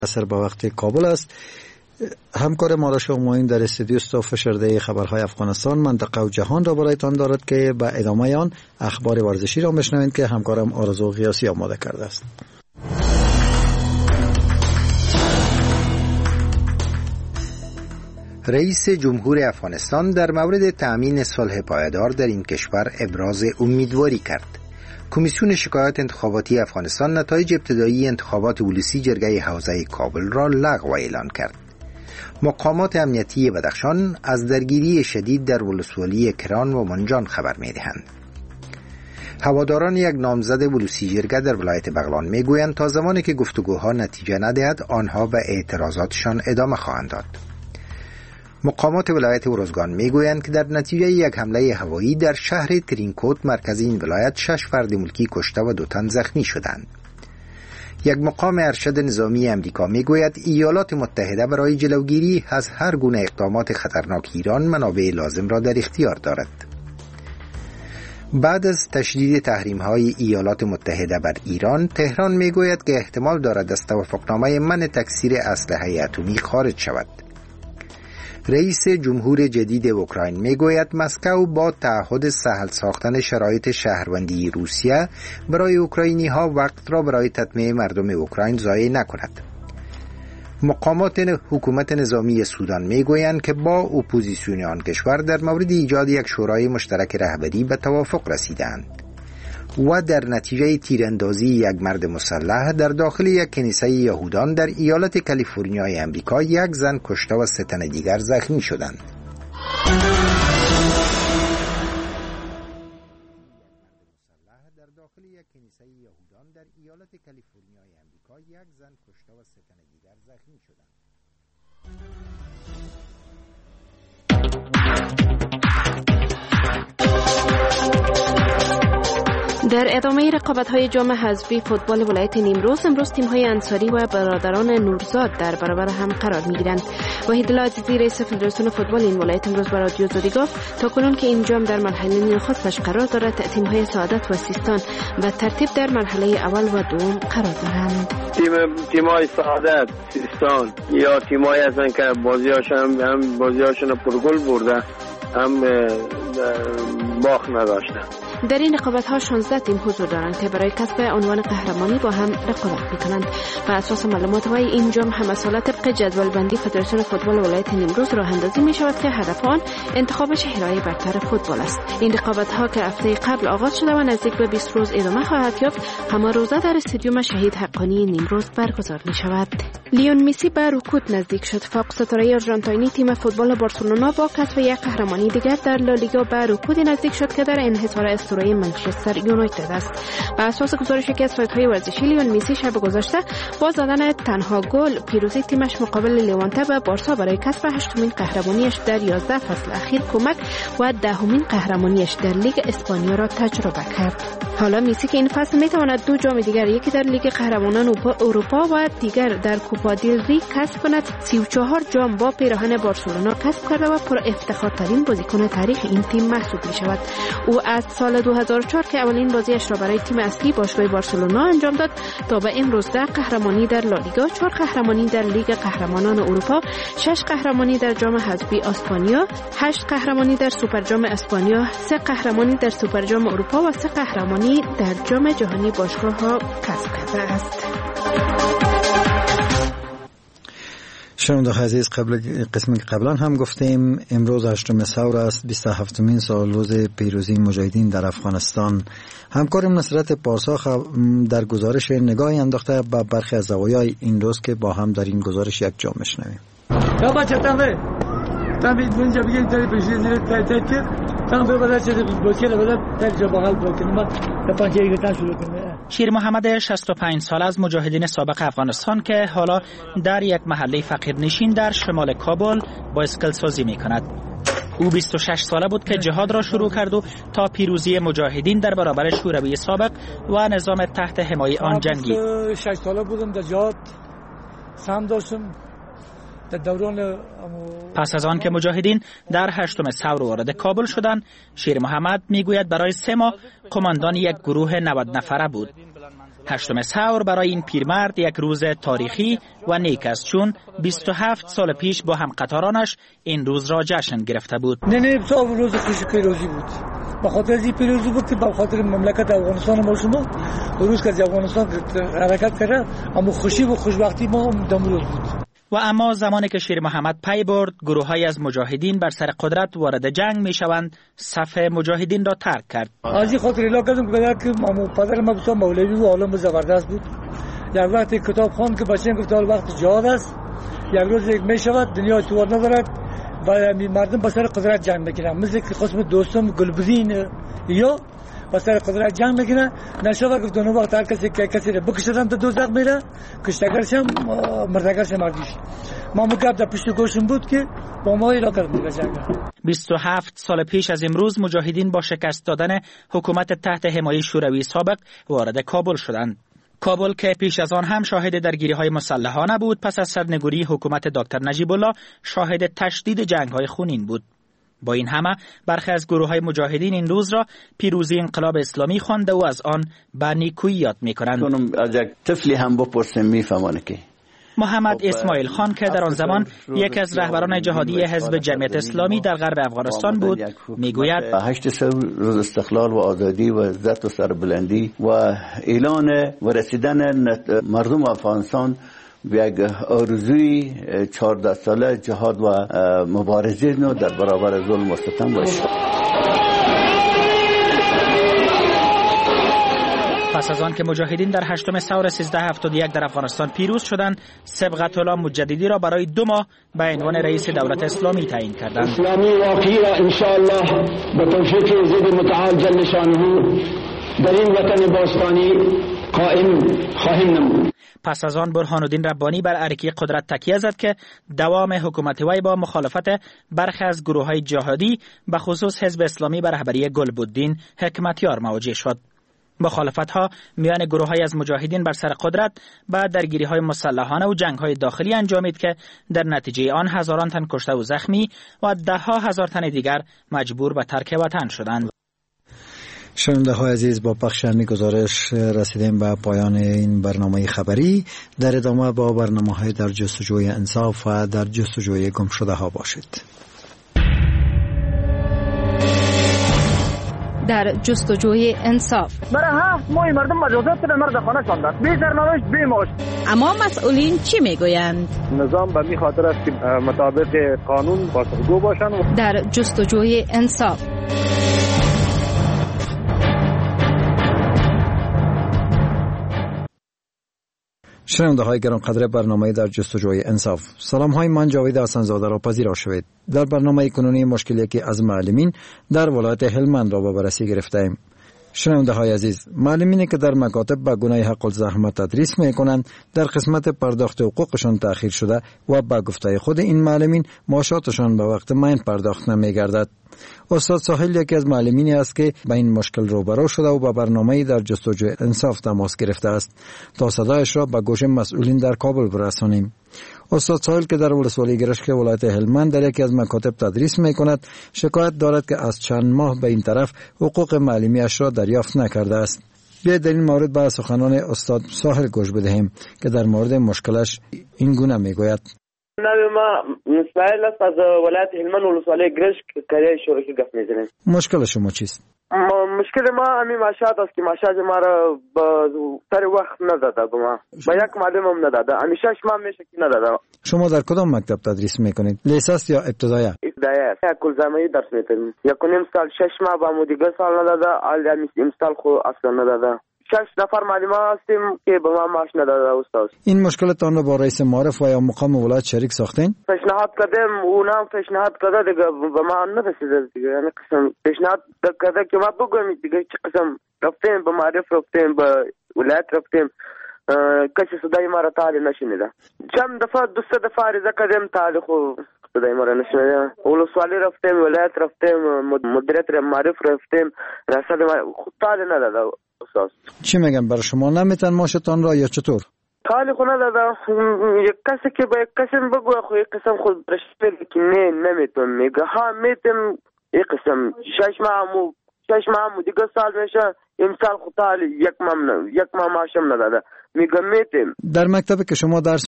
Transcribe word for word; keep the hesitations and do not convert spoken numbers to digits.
اثر با وقت کابل است. همکار ما را شما در استودیو است فشرده خبرهای افغانستان، منطقه و جهان را برایتان دارد که به ادامه آن اخبار ورزشی را میشنوید که همکارم آرزو غیاسی آماده کرده است. رئیس جمهور افغانستان در مورد تأمین صلح پایدار در این کشور ابراز امیدواری کرد. کمیسیون شکایات انتخاباتی افغانستان نتایج ابتدایی انتخابات ولسی جرگه حوزه کابل را لغو اعلان کرد. مقامات امنیتی بدخشان از درگیری شدید در ولسوالی کران و منجان خبر می‌دهند. هواداران یک نامزد ولسی جرگه در ولایت بغلان میگویند تا زمانی که گفتگوها نتیجه ندهد آنها به اعتراضاتشان ادامه خواهند داد. مقامات ولایت ارزگان میگویند که در نتیجه یک حمله هوایی در شهر ترینکوت مرکز این ولایت شش فرد ملکی کشته و دو تن زخمی شدند. یک مقام ارشد نظامی امریکا میگوید ایالات متحده برای جلوگیری از هر گونه اقدامات خطرناک ایران منابع لازم را در اختیار دارد. بعد از تشدید تحریم‌های ایالات متحده بر ایران، تهران میگوید که احتمال دارد از توافقنامه منع تکثیر اسلحه اتمی خارج شود. رئیس جمهور جدید اوکراین میگوید مسکو با تعهد سهل ساختن شرایط شهروندی روسیه برای اوکراینی ها وقت را برای تطمیع مردم اوکراین ضایع نکند. مقامات حکومت نظامی سودان میگویند که با اپوزیسیون آن کشور در مورد ایجاد یک شورای مشترک رهبری به توافق رسیدند و در نتیجه تیراندازی یک مرد مسلح در داخل یک کنیسه یهودان در ایالت کالیفرنیای امریکا یک زن کشته و سه تن دیگر زخمی شدند. در داخل یک کنیسه یهودان در ایالت کالیفرنیای امریکا یک زن کشته و سه تن دیگر زخمی شدند. در ادامه رقابت‌های جام حذفی فوتبال ولایت نیمروز، امروز تیم‌های انصاری و برادران نورزاد در برابر هم قرار می‌گیرند. وحید الله عزیزی رئیس فدراسیون فوتبال این ولایت امروز به رادیو زودی گفت تاکنون که این جام در مرحله نخستش قرار دارد، تیم‌های سعادت و سیستان به ترتیب در مرحله اول و دوم قرار دارند. تیم تیم‌های سعادت، سیستان یا تیم‌هایی هستند که بازی‌هاشون هم بازی‌هاشون پرگل برده، هم باخت نداشتن. در این رقابت‌ها شانزده تیم حضور دارند که برای کسب عنوان قهرمانی با هم رقابت می‌کنند. بر اساس معلومات وی این جام هم از حالت طبق جدول بندی فدراسیون فوتبال ولایت نیمروز راه اندازی می‌شود که هدف آن انتخاب چهره‌های برتر فوتبال است. این رقابت‌ها که هفته قبل آغاز شده و نزدیک به بیست روز ادامه خواهد یافت، همه روزه در استادیوم شهید حقانی نیمروز برگزار می‌شود. لیون مسی به رکود نزدیک شد. فاق ستاره آرژانتینی تیم فوتبال بارسلونا با کسب یک قهرمانی دیگر در لالیگا به رکود نزدیک شد که در انحصار اسطوره منچستر یونایتد است. بر اساس گزارش یکی از سایت‌های ورزشی، لیون مسی شب گذشته با زدن تنها گل پیروزی تیمش مقابل لیوانته به بارسا برای کسب هشتمین قهرمانیش در یازده فصل اخیر کمک و دهمین قهرمانیش در لیگ اسپانیا را تجربه کرد. حالا مسی که این فصل میتواند دو جام دیگر، یکی در لیگ قهرمانان اروپا و دیگر در کوپا دیل ری کسب کند، سی و چهار جام با پیراهن بارسلونا کسب کرده و پر افتخارترین بازیکن تاریخ این تیم محسوب می شود. او از سال دو هزار و چهار که اولین بازیش را برای تیم اصلی باشگاه بارسلونا انجام داد تا به امروز ده قهرمانی در لالیگا، چهار قهرمانی در لیگ قهرمانان اروپا، شش قهرمانی در جام حذفی اسپانیا، هشت قهرمانی در سوپر جام اسپانیا، سه قهرمانی در سوپر جام اروپا و سه قهرمانی در جام جهانی باشگاه‌ها کسب کرده است. شنوندگان عزیز، قبل قسمی که قبلا هم گفتیم امروز هشتم سور است، بیست و هفتمین سال روز پیروزی مجاهدین در افغانستان. همکارم نصرت پارسا در گزارش نگاهی انداخته به برخی از زوایای این روز که با هم در این گزارش یک جا میشنویم. یا بچه تنبه تنبه اینجا بگیم تری پیشی زیر تایید که تنبه بدر چیزی بلوکیه بدر تری جا باقل بلوکیه ما تپانکه ایگتن شروع کنیم. شیر محمد شصت و پنج سال از مجاهدین سابق افغانستان که حالا در یک محله فقیرنشین در شمال کابل با اسکل سازی می کند. او بیست و شش ساله بود که جهاد را شروع کرد و تا پیروزی مجاهدین در برابر شوروی سابق و نظام تحت حمایه آن جنگید. بیست و شش ساله بودم در جهاد سهم داشتم. پس از آن که مجاهدین در هشتم سور وارد کابل شدند، شیر محمد میگوید برای سه ماه قماندان یک گروه نود نفره بود. هشتم سور برای این پیرمرد یک روز تاریخی و نیک است، چون بیست و هفت سال پیش با هم قطارانش این روز را جشن گرفته بود. نه نه بسیار روز خوش پیروزی بود. به خاطر از این پیروزی بود که به خاطر مملکت افغانستان ما شما روز که افغانستان حرکت کرده، اما خوشی و خوشبختی ما دم روز بود. و اما زمانی که شیر محمد پی برد گروه‌های از مجاهدین بر سر قدرت وارد جنگ میشوند، صف مجاهدین را ترک کرد. از این خاطر الا کردم که بدر که مامو پدر ما بسیار مولوی و عالم زبردست بود. یک وقت کتاب خوان که بچه‌ام گفت وقت جهاد است، یک روز یک میشود دنیا توار ندارد و مردم بر سر قدرت جنگ میکنن، مثل که خصم دوستم گلبدین یا بر سر قدرت جنگ میکنه. نشود گفت اون وقت هر کسی که کسی رو بکشتن تا دوزخ میره، کشتگرشم مردگرشم مردیش. ما مگه در پشت گوشم بود که با ما ایرا کرد میره جنگ. بیست و هفت سال پیش از امروز مجاهدین با شکست دادن حکومت تحت حمایت شوروی سابق وارد کابل شدند. کابل که پیش از آن هم شاهد درگیری‌های مسلحانه بود، پس از سرنگونی حکومت دکتر نجیب الله شاهد تشدید جنگ‌های خونین بود. با این همه برخی از گروه‌های مجاهدین این روز را پیروزی انقلاب اسلامی خوانده و از آن به نیکویی یاد می‌کنند. از یک طفلی هم بپرسیم می‌فهمونه که محمد اسماعیل خان که در آن زمان یکی از رهبران جهادی حزب جمعیت اسلامی در غرب افغانستان بود میگوید هشت روز استقلال و آزادی و عزت و سربلندی و اعلان و رسیدن مردم افغانستان به یک آرزوی چهارده ساله جهاد و مبارزه نو در برابر ظلم و ستم باشه. پس از آن که مجاهدین در هشتم ثور سیزده هفتاد و یک در افغانستان پیروز شدند، صبغت الله مجددی را برای دو ماه به عنوان رئیس دولت اسلامی تعیین کردند. اسلامی واقعی را ان شاء الله به توفیق ضد متعال جل شانه در این وطن باستانی قائم خواهیم نمود. پس از آن برهان الدین ربانی بر ارکی قدرت تکیه زد که دوام حکومت وی با مخالفت برخی از گروه‌های جهادی به خصوص حزب اسلامی به رهبری گلبدین حکمتیار مواجه شد. مخالفت‌ها میان گروه‌های از مجاهدین بر سر قدرت با درگیری‌های مسلحانه و جنگ‌های داخلی انجامید که در نتیجه آن هزاران تن کشته و زخمی و ده‌ها هزار تن دیگر مجبور به ترک وطن شدند. شنونده های عزیز، با پخش همین گزارش رسیدیم به پایان این برنامه خبری. در ادامه با برنامه های در جستجوی انصاف و در جستجوی گم شده ها باشید. در جستجوی انصاف برای هفت ماه مردم مجازات به مرد خانه شاندند، بی سرنوشت بی معاش. اما مسئولین چی میگویند؟ نظام به می خاطر است که مطابق قانون بازگو باشند. در جستجوی انصاف شنونده های گرانقدر برنامه در جستجوی انصاف، سلام های، من جاوید حسن‌زاده را پذیرا شوید. در برنامه کنونی مشکلی که از معلمین در ولایت هلمند را به بررسی گرفتیم. شنونده های عزیز، معلمینی که در مکاتب به گونه حق الزحمه تدریس می کنند در قسمت پرداخت حقوقشان تأخیر شده و به گفته خود این معلمین معاشاتشان به وقت معین پرداخت نمی گردد. استاد ساحل یکی از معلمینی است که به این مشکل روبرو شده و با برنامه در جستجوی انصاف تماس گرفته است تا صدایش را به گوش مسئولین در کابل برسانیم. استاد ساحل که در ولسوالی گرشک ولایت هلمند در یکی از مکاتب تدریس می کند، شکایت دارد که از چند ماه به این طرف حقوق معلمیش را دریافت نکرده است. بیایید در این مورد به سخنان استاد ساحل گوش بدهیم که در مورد مشکلش این گونه می گوید. نام ما ساحل است، از ولایت هلمند ولسوالی گرشک کره شورشی گفت میزنیم. مشکل شما چیست؟ مشکل ما همین معاشات است که معاشات ما را به سر وقت نداده، به ما به یک معلم هم نداده، همیشه شما میشه که نداده. شما در کدام مکتب تدریس میکنید؟ لیسانس یا ابتدایی؟ ابتدایی. یک کلزمه‌ای درس میکنیم. یک و نیم سال شش ماه با مو دیگه سال نداده، حالا این سال خو اصلا نداده. شش نفر معلم هستیم که به ما معاش نداده استاد. این مشکلتان رو با رئیس معارف و یا مقام ولایت شریک ساختین؟ پیشنهاد کردیم، اونم پیشنهاد کرده دیگه به ما نرسیده دیگه. یعنی قسم پیشنهاد کرده که ما بگویم دیگه چه قسم رفتیم به معارف، رفتیم به ولایت، رفتیم کسی صدای ما را تعالی نشنیده. چند دفعه دو سه دفعه عریضه کردیم تعالی خو صدای ما را نشنیده. ولسوالی رفتیم، ولایت رفتیم، مدیریت معارف رفتیم، رسد ما خود تعالی نداده. چی میگم برای شما؟ نمیتن ماشتان را یا چطور؟ خالی خونه داده. یک کسی که با یک کسی بگوه خو یک قسم خود برشتر که نه نمیتون میگه ها میتون یک قسم شش ماه همو شش ماه همو دیگه سال میشه امسال خطال یک مام یک ماه ماشم نداده. میگم میتیم در مکتبی که شما درس